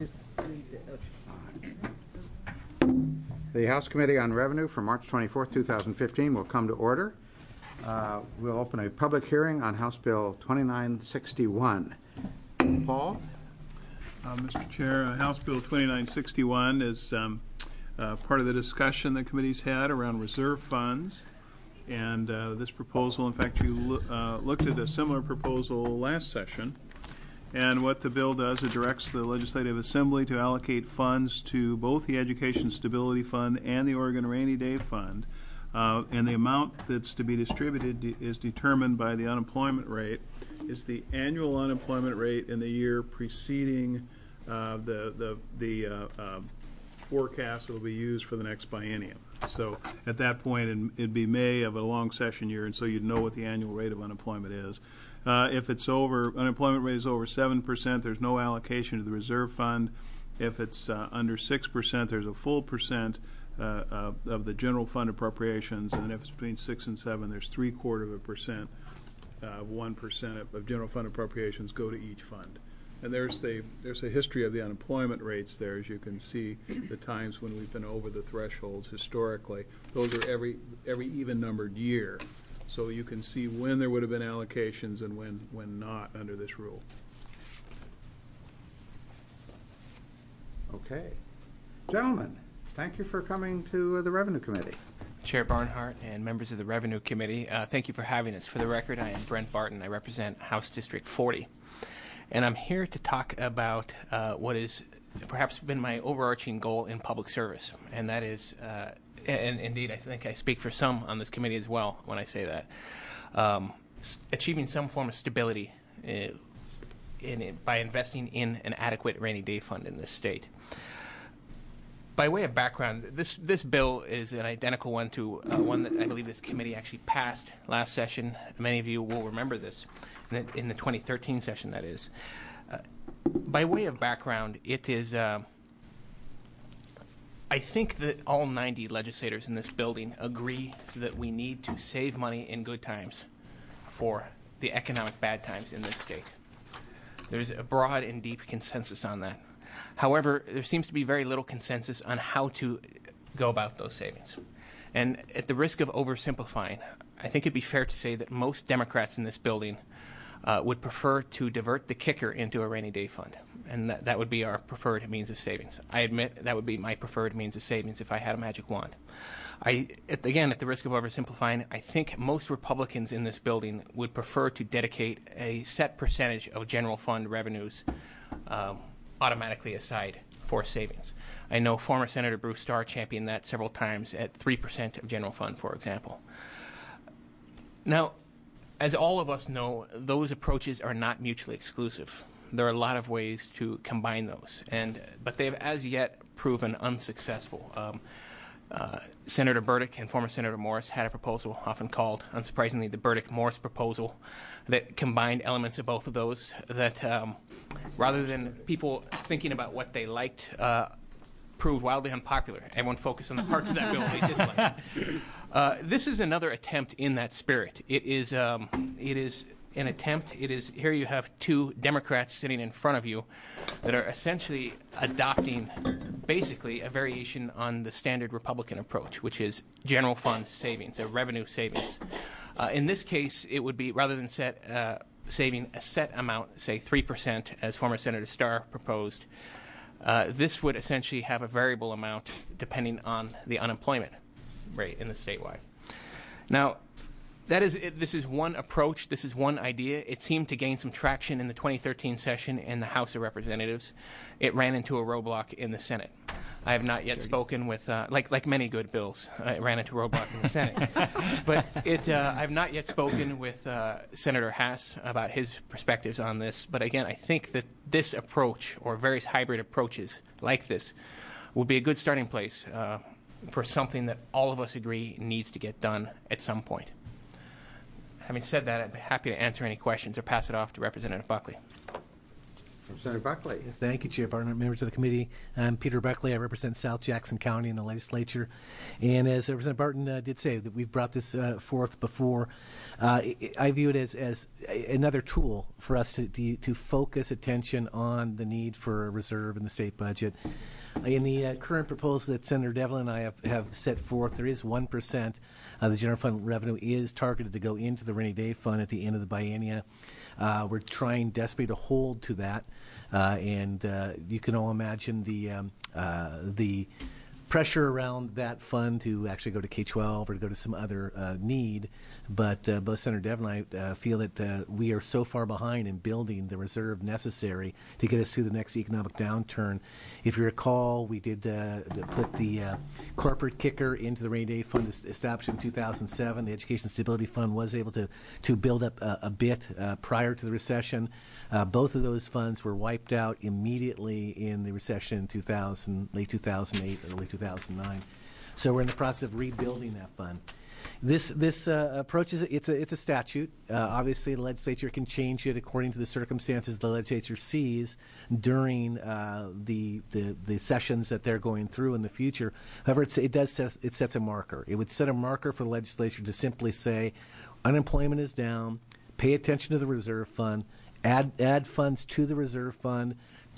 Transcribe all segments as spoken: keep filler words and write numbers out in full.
The House Committee on Revenue for March twenty-fourth, two thousand fifteen will come to order. Uh, we'll open a public hearing on House Bill twenty-nine sixty-one. Paul? Uh, Mister Chair, uh, House Bill twenty-nine sixty-one is um, uh, part of the discussion the committee's had around reserve funds. And uh, this proposal, in fact, you lo uh, looked at a similar proposal last session. And what the bill does, it directs the Legislative Assembly to allocate funds to both the Education Stability Fund and the Oregon Rainy Day Fund. Uh, and the amount that's to be distributed de is determined by the unemployment rate. It's the annual unemployment rate in the year preceding uh, the, the, the uh, uh, forecast that will be used for the next biennium. So at that point, it'd be May of a long session year, and so you'd know what the annual rate of unemployment is. Uh, if it's over, unemployment rate is over seven percent, there's no allocation to the reserve fund. If it's uh, under six percent, there's a full percent uh, uh, of the general fund appropriations, and if it's between six and seven, there's three quarter of a percent, uh, one percent of, of general fund appropriations go to each fund. And there's the there's a history of the unemployment rates there, as you can see, the times when we've been over the thresholds historically. Those are every every even numbered year. So you can see when there would have been allocations and when, when not under this rule. Okay. Gentlemen, thank you for coming to uh, the Revenue Committee. Chair Barnhart and members of the Revenue Committee, uh, thank you for having us. For the record, I am Brent Barton. I represent House District forty. And I'm here to talk about uh, what has perhaps been my overarching goal in public service, and that is uh, and indeed, I think I speak for some on this committee as well when I say that, um, achieving some form of stability uh, in it by investing in an adequate rainy day fund in this state. By way of background, this this bill is an identical one to uh, one that I believe this committee actually passed last session. Many of you will remember this in the, in the twenty thirteen session, that is. Uh, by way of background, it is... Uh, I think that all ninety legislators in this building agree that we need to save money in good times for the economic bad times in this state. There's a broad and deep consensus on that. However, there seems to be very little consensus on how to go about those savings. And at the risk of oversimplifying, I think it'd be fair to say that most Democrats in this building uh, would prefer to divert the kicker into a rainy day fund. And that, that would be our preferred means of savings. I admit that would be my preferred means of savings if I had a magic wand. I, at, again, at the risk of oversimplifying, I think most Republicans in this building would prefer to dedicate a set percentage of general fund revenues um, automatically aside for savings. I know former Senator Bruce Starr championed that several times at three percent of general fund, for example. Now, as all of us know, those approaches are not mutually exclusive. There are a lot of ways to combine those, and but they have as yet proven unsuccessful. Um, uh, Senator Burdick and former Senator Morris had a proposal, often called, unsurprisingly, the Burdick-Morris proposal, that combined elements of both of those, that um, rather than people thinking about what they liked, uh, proved wildly unpopular. Everyone focused on the parts of that bill they disliked. Uh, this is another attempt in that spirit. It is, um, it is an attempt. It is, here you have two Democrats sitting in front of you that are essentially adopting basically a variation on the standard Republican approach, which is general fund savings, a revenue savings. Uh, in this case, it would be, rather than set uh, saving a set amount, say three percent, as former Senator Starr proposed, uh, this would essentially have a variable amount depending on the unemployment rate in the statewide. Now, that is, it, this is one approach, this is one idea. It seemed to gain some traction in the twenty thirteen session in the House of Representatives. It ran into a roadblock in the Senate. I have not yet spoken with, uh, like like many good bills, uh, it ran into a roadblock in the Senate. But it, uh, I have not yet spoken with uh, Senator Haas about his perspectives on this. But again, I think that this approach, or various hybrid approaches like this, would be a good starting place uh, for something that all of us agree needs to get done at some point. Having said that, I'd be happy to answer any questions or pass it off to Representative Buckley. Representative Buckley. Thank you, Chair Barnhart, members of the committee. I'm Peter Buckley. I represent South Jackson County in the legislature. And as Representative Barton uh, did say, that we've brought this uh, forth before. Uh, I view it as, as another tool for us to, to, to focus attention on the need for a reserve in the state budget. In the uh, current proposal that Senator Devlin and I have, have set forth, there is one percent of the general fund revenue is targeted to go into the rainy day fund at the end of the biennia. Uh, we're trying desperately to hold to that, uh, and uh, you can all imagine the um, uh, the pressure around that fund to actually go to K twelve or to go to some other uh, need. But uh, both Senator Devlin and I uh, feel that uh, we are so far behind in building the reserve necessary to get us through the next economic downturn. If you recall, we did uh, put the uh, corporate kicker into the rainy day fund established in two thousand seven. The Education Stability Fund was able to, to build up a, a bit uh, prior to the recession. Uh, both of those funds were wiped out immediately in the recession in two thousand, late two thousand eight, early two thousand nine. So we're in the process of rebuilding that fund. This this uh, approach is it's a it's a statute. Uh, obviously, the legislature can change it according to the circumstances the legislature sees during uh, the, the the sessions that they're going through in the future. However, it's, it does set, it sets a marker. It would set a marker for the legislature to simply say, unemployment is down. Pay attention to the reserve fund. Add add funds to the reserve fund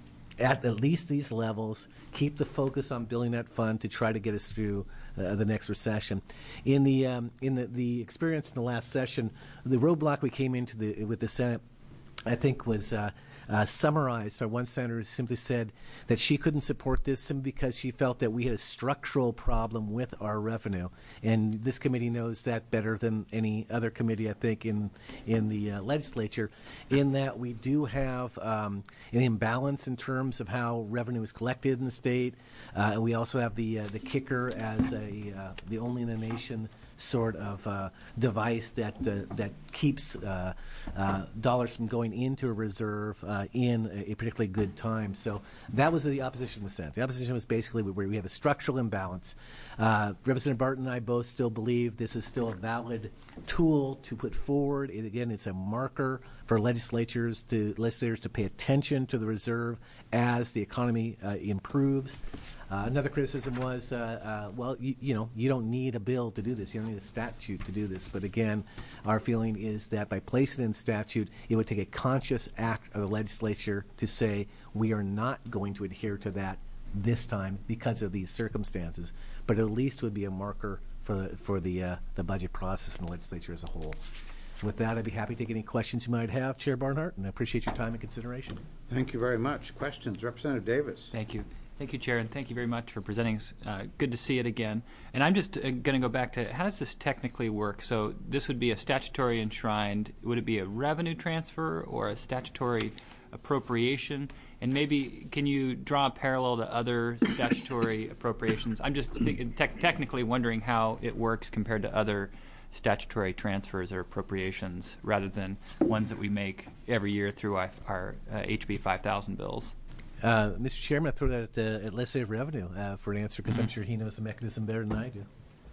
at at least these levels. Keep the focus on building that fund to try to get us through uh, the next recession. In the um, in the, the experience in the last session, the roadblock we came into the with the Senate, I think, was uh, uh, summarized by one senator who simply said that she couldn't support this simply because she felt that we had a structural problem with our revenue. And this committee knows that better than any other committee, I think, in in the uh, legislature, in that we do have um, an imbalance in terms of how revenue is collected in the state. Uh, and we also have the uh, the kicker as a uh, the only in the nation sort of uh, device that uh, that keeps uh, uh, dollars from going into a reserve uh, in a, a particularly good time. So that was the opposition in the Senate. The opposition was basically where we have a structural imbalance. Uh, Representative Barton and I both still believe this is still a valid tool to put forward. It, again, it's a marker for legislatures to legislators to pay attention to the reserve as the economy uh, improves. Uh, another criticism was, uh, uh, well, you, you know, you don't need a bill to do this. You don't need a statute to do this. But again, our feeling is that by placing it in statute, it would take a conscious act of the legislature to say we are not going to adhere to that this time because of these circumstances. But at least would be a marker for the, for the uh, the budget process in the legislature as a whole. With that, I'd be happy to take any questions you might have, Chair Barnhart, and I appreciate your time and consideration. Thank you very much. Questions? Representative Davis. Thank you. Thank you, Chair, and thank you very much for presenting. Uh, good to see it again. And I'm just uh, going to go back to how does this technically work? So this would be a statutory enshrined. Would it be a revenue transfer or a statutory appropriation? And maybe can you draw a parallel to other statutory appropriations? I'm just th- te- technically wondering how it works compared to other statutory transfers or appropriations rather than ones that we make every year through our, our uh, H B five thousand bills. Uh, Mister Chairman, I throw that at, uh, at legislative revenue uh, for an answer because mm-hmm. I'm sure he knows the mechanism better than I do.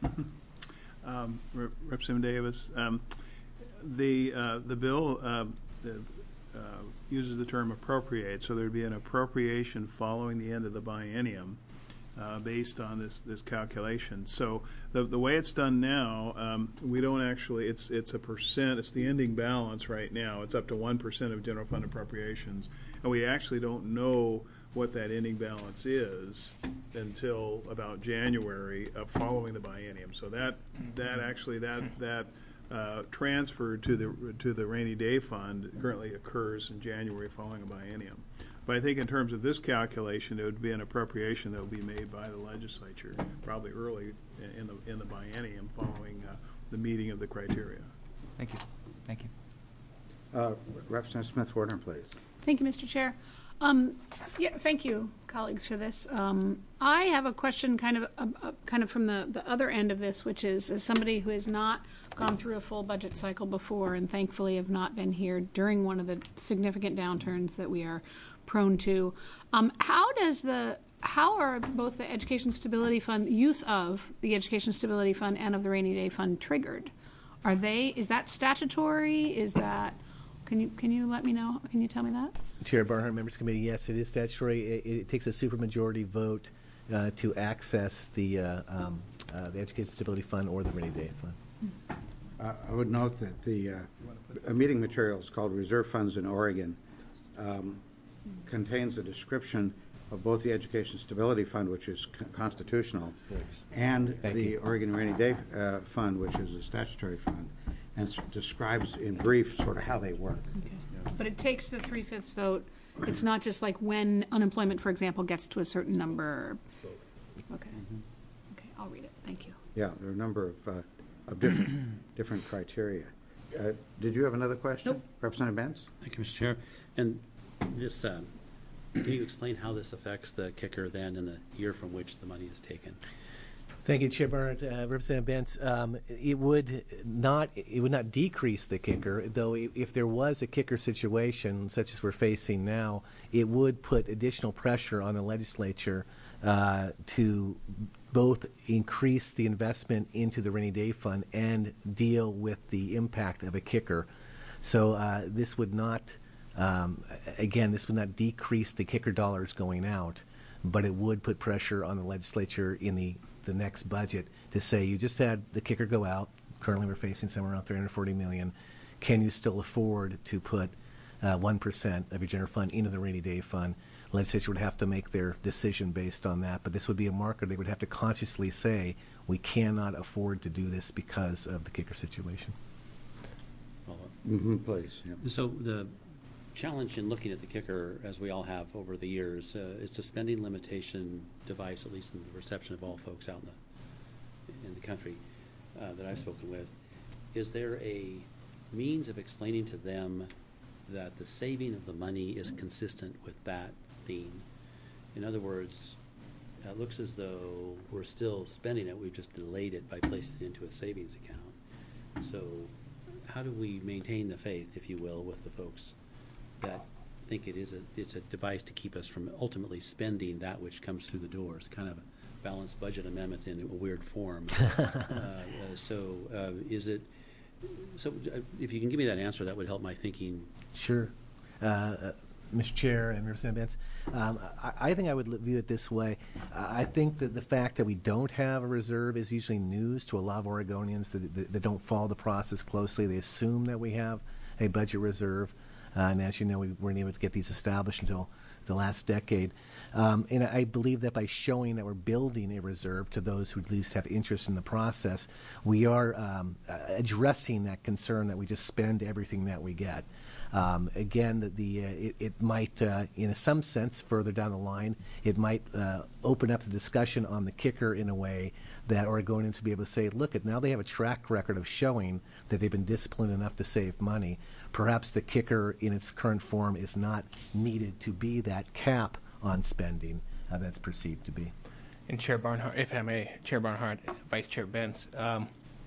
um, Re- Representative Davis, um, the uh, the bill uh, the, uh, uses the term appropriate, so there'd be an appropriation following the end of the biennium uh, based on this this calculation. So the the way it's done now, um, we don't actually. It's it's a percent. It's the ending balance right now. It's up to one percent of general fund appropriations. And we actually don't know what that ending balance is until about January of following the biennium. So that that actually that that uh, transfer to the to the rainy day fund currently occurs in January following a biennium. But I think in terms of this calculation, it would be an appropriation that would be made by the legislature probably early in the in the biennium following uh, the meeting of the criteria. Thank you. Thank you. Uh, Representative Smith-Warner, please. Thank you, Mister Chair. Um, yeah, thank you, colleagues, for this. Um, I have a question, kind of, uh, uh, kind of from the, the other end of this, which is, as somebody who has not gone through a full budget cycle before, and thankfully have not been here during one of the significant downturns that we are prone to. Um, how does the how are both the Education Stability Fund use of the Education Stability Fund and of the Rainy Day Fund triggered? Are they? Is that statutory? Is that Can you, can you let me know? Can you tell me that? Chair Barnhart, members committee, yes, it is statutory. It, it takes a supermajority vote uh, to access the uh, um, uh, the Education Stability Fund or the Rainy Day Fund. Uh, I would note that the uh, a meeting materials called Reserve Funds in Oregon um, contains a description of both the Education Stability Fund, which is c- constitutional, and Thank the you. Oregon Rainy Day uh, Fund, which is a statutory fund, and s- describes in brief sort of how they work. But it takes the three-fifths vote. It's not just like when unemployment, for example, gets to a certain number. Okay. Okay, I'll read it. Thank you. Yeah, there are a number of, uh, of different, different criteria. Uh, Did you have another question? Nope. Representative Benz? Thank you, Mister Chair. And this, um, can you explain how this affects the kicker then in the year from which the money is taken? Thank you, Chair Barnhart. Uh, Representative Bentz, um, it would not it would not decrease the kicker, though i- if there was a kicker situation such as we're facing now, it would put additional pressure on the legislature uh, to both increase the investment into the rainy day fund and deal with the impact of a kicker. So uh, this would not, um, again, this would not decrease the kicker dollars going out, but it would put pressure on the legislature in the, the next budget to say, you just had the kicker go out. Currently, we're facing somewhere around three hundred forty million dollars. Can you still afford to put uh, one percent of your general fund into the rainy day fund? Legislature would have to make their decision based on that, but this would be a marker. They would have to consciously say, we cannot afford to do this because of the kicker situation. Follow-up. Mm-hmm, please. Yeah. So the challenge in looking at the kicker, as we all have over the years, uh, is the spending limitation device, at least in the perception of all folks out in the, in the country uh, that I've spoken with. Is there a means of explaining to them that the saving of the money is consistent with that theme? In other words, it looks as though we're still spending it, we've just delayed it by placing it into a savings account. So how do we maintain the faith, if you will, with the folks that think it is a, it's a device to keep us from ultimately spending that which comes through the door? It's kind of a balanced budget amendment in a weird form. uh, uh, so uh, is it, so uh, if you can give me that answer, that would help my thinking. Sure. Uh, uh, Mister Chair and Representative Bentz, um, I, I think I would view it this way. Uh, I think that the fact that we don't have a reserve is usually news to a lot of Oregonians that, that, that don't follow the process closely. They assume that we have a budget reserve. Uh, and as you know, we weren't able to get these established until the last decade. Um, and I believe that by showing that we're building a reserve to those who at least have interest in the process, we are um, uh, addressing that concern that we just spend everything that we get. Um, again, the, the uh, it, it might, uh, in some sense, further down the line, it might uh, open up the discussion on the kicker in a way that Oregonians will be able to say, look, at now they have a track record of showing that they've been disciplined enough to save money. Perhaps the kicker in its current form is not needed to be that cap on spending uh, that's perceived to be. And Chair Barnhart, if I may, Chair Barnhart, Vice Chair Benz, um,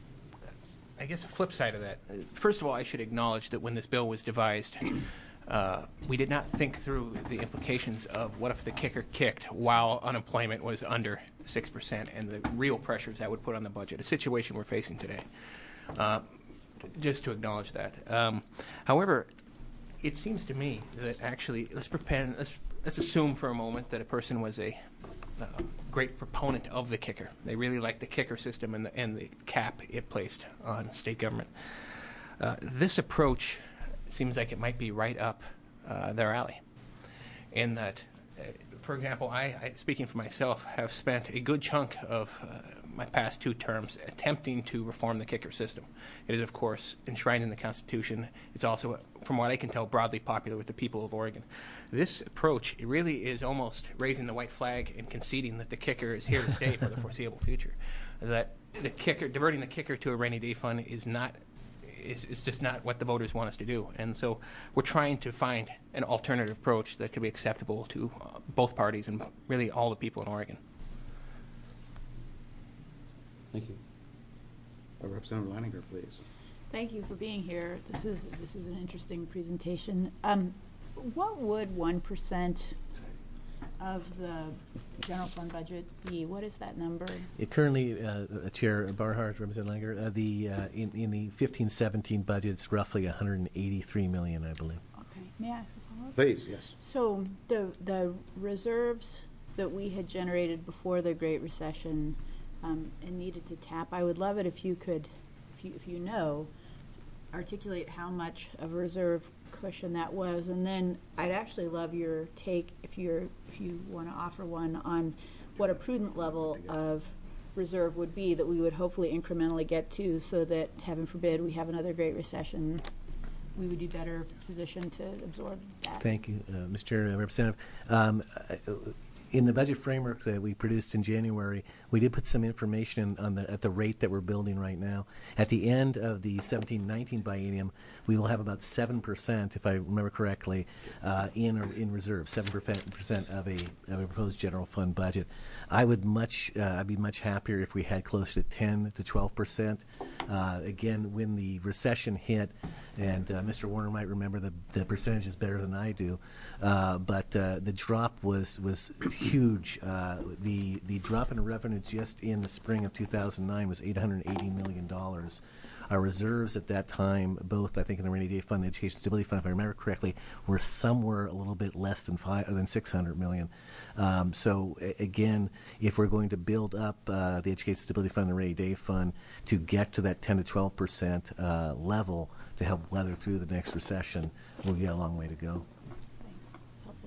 I guess the flip side of that, first of all, I should acknowledge that when this bill was devised, uh, we did not think through the implications of what if the kicker kicked while unemployment was under six percent and the real pressures that would put on the budget, a situation we're facing today. Uh, just to acknowledge that. Um, however, it seems to me that actually, let's, prepare, let's, let's assume for a moment that a person was a uh, great proponent of the kicker. They really liked the kicker system and the, and the cap it placed on state government. Uh, this approach seems like it might be right up uh, their alley. In that, uh, for example, I, I, speaking for myself, have spent a good chunk of uh, my past two terms attempting to reform the kicker system. It is, of course, enshrined in the Constitution. It's also, from what I can tell, broadly popular with the people of Oregon. This approach, it really is almost raising the white flag and conceding that the kicker is here to stay for the foreseeable future. That the kicker, diverting the kicker to a rainy day fund is not, is, is just not what the voters want us to do. And so we're trying to find an alternative approach that could be acceptable to uh, both parties and really all the people in Oregon. Thank you. Uh, Representative Leininger, please. Thank you for being here. This is this is an interesting presentation. Um, what would one percent of the general fund budget be? What is that number? It currently, uh, uh, Chair Barnhart, Representative Langer, uh, the uh, in, in the fifteen seventeen budget, it's roughly one hundred eighty-three million, I believe. Okay. May I ask a follow-up? Please, yes. So the the reserves that we had generated before the Great Recession um, and needed to tap, I would love it if you could, if you if you know, articulate how much of a reserve cushion that was, and then I'd actually love your take, if you're if you want to offer one, on what a prudent level of reserve would be that we would hopefully incrementally get to, so that, heaven forbid, we have another Great Recession, we would be better positioned to absorb that. Thank you, uh, Mister Chair, uh, Representative. Um, uh, in the budget framework that we produced in January, we did put some information on the at the rate that we're building right now. At the end of the seventeen nineteen biennium, we will have about seven percent, if I remember correctly, uh, in or in reserve, seven percent of a of a proposed general fund budget. I would much uh, I'd be much happier if we had close to ten to twelve percent. Uh, again, when the recession hit, and uh, Mister Warner might remember the the percentages better than I do, uh, but uh, the drop was was huge. Uh, the the drop in revenue just in the spring of two thousand nine was eight hundred eighty million dollars. Our reserves at that time, both I think in the Rainy Day Fund and the Education Stability Fund, if I remember correctly, were somewhere a little bit less than five than six hundred million. Um, so a- again, if we're going to build up uh, the Education Stability Fund and the Rainy Day Fund to get to that ten to twelve percent uh, level to help weather through the next recession, we've got a long way to go. Thanks. It's helpful.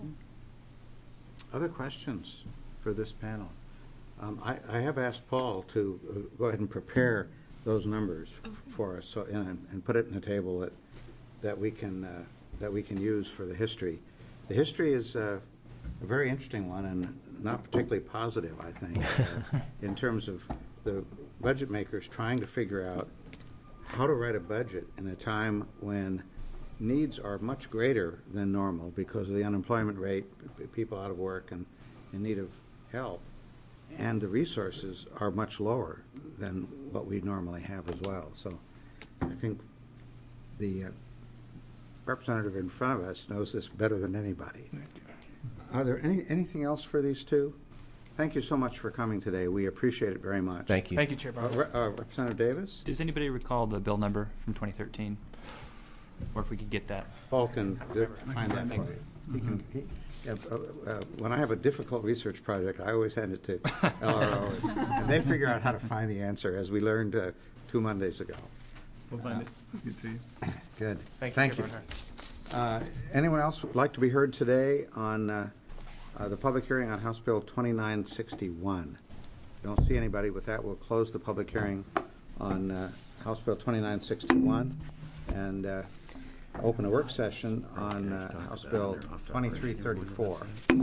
Other questions for this panel? Um, I, I have asked Paul to uh, go ahead and prepare those numbers for us, so and, and put it in a table that that we can uh, that we can use for the history. The history is uh, a very interesting one and not particularly positive, I think, uh, in terms of the budget makers trying to figure out how to write a budget in a time when needs are much greater than normal because of the unemployment rate, p- people out of work and in need of help, and the resources are much lower than what we normally have as well. So I think the uh, representative in front of us knows this better than anybody. Are there any anything else for these two? Thank you so much for coming today. We appreciate it very much. Thank you. Thank you, Chair Uh, Barber. Re- uh, Representative Davis? Does anybody recall the bill number from twenty thirteen? Or if we could get that? Paul can do- find that Thanks. for you. He can, he, uh, uh, uh, when I have a difficult research project, I always hand it to L R O, and they figure out how to find the answer, as we learned uh, two Mondays ago. We'll find it. We'll get to you. Good. Thank you, Thank Chair you. Barnhart. Uh, Anyone else would like to be heard today on uh, uh, the public hearing on House Bill twenty-nine sixty-one? Don't see anybody. With that, we'll close the public hearing on uh, House Bill twenty-nine sixty-one and uh, open a work session on uh, House Bill twenty-three thirty-four.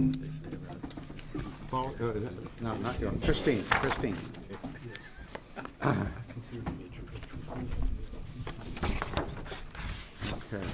Paul, uh, no, not you. Christine. Christine. Okay.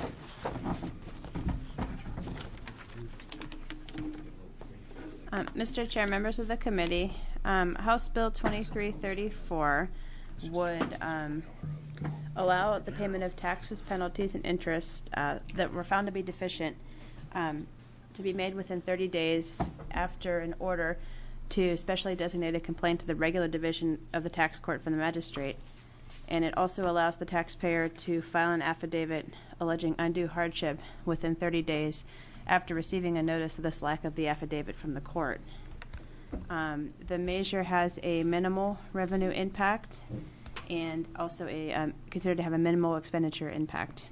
Um, Mister Chair, members of the committee, um, House Bill twenty-three thirty-four would um, allow the payment of taxes, penalties, and interest uh, that were found to be deficient um, to be made within thirty days after an order to specially designate a complaint to the regular division of the tax court from the magistrate. And it also allows the taxpayer to file an affidavit alleging undue hardship within thirty days after receiving a notice of this lack of the affidavit from the court. Um, the measure has a minimal revenue impact and also a um, considered to have a minimal expenditure impact.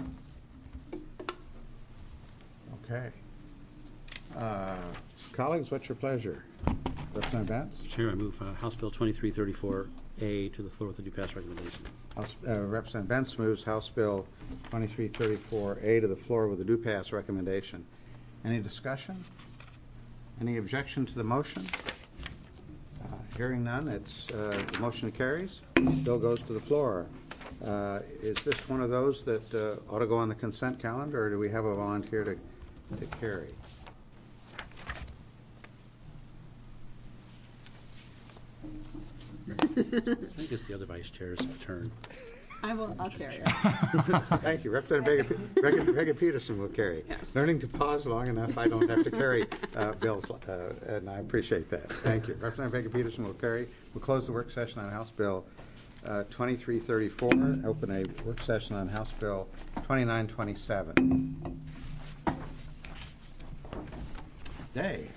Okay. Uh, Colleagues, what's your pleasure? Representative Vance? Chair, I move uh, House Bill twenty-three thirty-four A to the floor with a due pass recommendation. House, uh, Representative Vance moves House Bill twenty-three thirty-four A to the floor with a due pass recommendation. Any discussion? Any objection to the motion? Uh, hearing none, it's uh, the motion carries. Bill goes to the floor. Uh, is this one of those that uh, ought to go on the consent calendar, or do we have a volunteer to, to carry? I think it's the other vice chair's turn. I will, I'll carry it. Thank you. Representative Vega, Vega, Vega Peterson will carry. Yes. Learning to pause long enough, I don't have to carry uh, bills, uh, and I appreciate that. Thank you. Representative Vega Peterson will carry. We'll close the work session on House Bill uh, twenty-three thirty-four. Open a work session on House Bill twenty-nine twenty-seven. Day.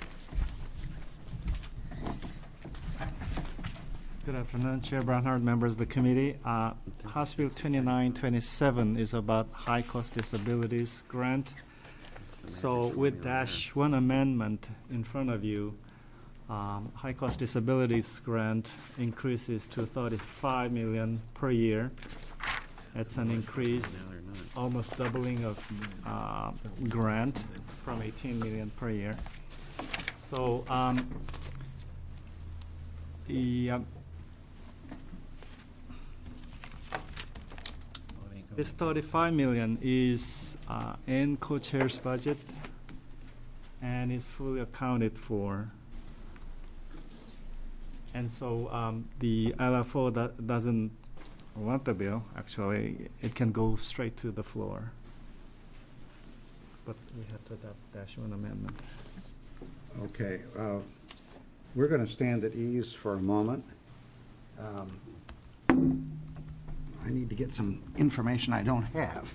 Good afternoon, Chair Barnhart, members of the committee. Uh, House Bill twenty-nine twenty-seven is about high-cost disabilities grant. So with dash one amendment in front of you, um, high-cost disabilities grant increases to thirty-five million dollars per year. That's an increase, almost doubling of uh, grant from eighteen million dollars per year. So um, the um, this thirty-five million dollars is uh, in co-chair's budget and is fully accounted for. And so um, the L F O that doesn't want the bill. Actually, it can go straight to the floor. But we have to adopt dash one amendment. Okay. Uh, we're going to stand at ease for a moment. Um, I need to get some information I don't have.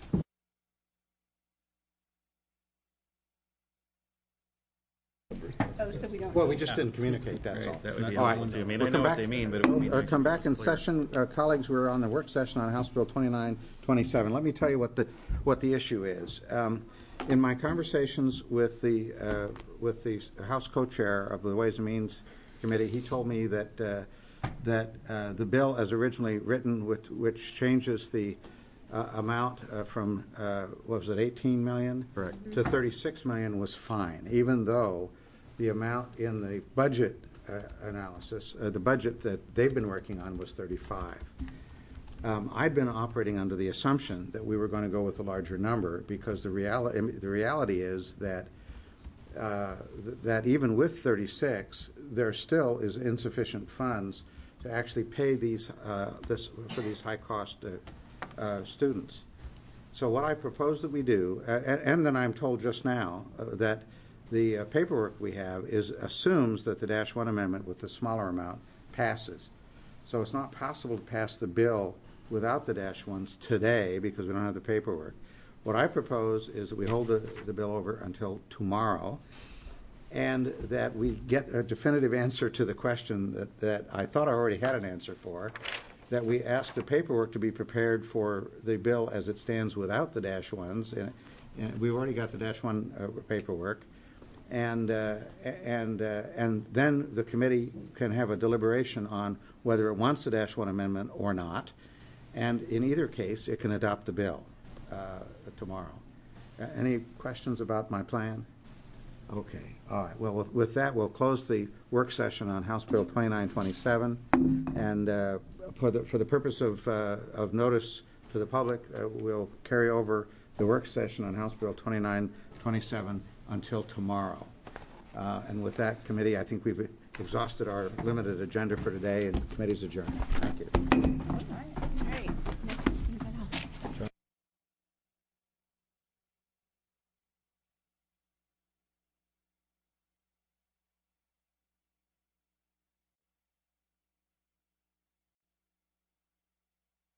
Oh, so we don't. Well, we just didn't communicate, that's all. That would be All right. helpful. I mean, I We'll know come what back- they mean, but it would be uh, nice Come if it back was in clear. session. Uh, Colleagues, we're on the work session on House Bill twenty-nine twenty-seven. Let me tell you what the, what the issue is. Um, In my conversations with the, uh, with the House co-chair of the Ways and Means Committee, he told me that, uh, that uh, the bill as originally written, which, which changes the uh, amount uh, from, uh, what was it, eighteen million? Correct. To thirty-six million was fine, even though the amount in the budget uh, analysis, uh, the budget that they've been working on was thirty-five. Um, I'd been operating under the assumption that we were going to go with a larger number because the reality, the reality is that uh, th- that even with thirty-six, there still is insufficient funds to actually pay these uh, this for these high-cost uh, uh, students. So what I propose that we do, uh, and, and then I'm told just now uh, that the uh, paperwork we have is assumes that the dash one amendment with the smaller amount passes. So it's not possible to pass the bill without the dash ones today because we don't have the paperwork. What I propose is that we hold the, the bill over until tomorrow and that we get a definitive answer to the question that, that I thought I already had an answer for, that we ask the paperwork to be prepared for the bill as it stands without the dash ones. And, and we've already got the dash one uh, paperwork. And uh, and uh, and then the committee can have a deliberation on whether it wants the dash one amendment or not, and in either case, it can adopt the bill uh, tomorrow. Uh, any questions about my plan? Okay. All right. Well, with, with that, we'll close the work session on House Bill twenty-nine twenty-seven, and uh, for the for the purpose of uh, of notice to the public, uh, we'll carry over the work session on House Bill twenty-nine twenty-seven until tomorrow. Uh, and with that, committee, I think we've exhausted our limited agenda for today, and the committee's adjourned. Thank you.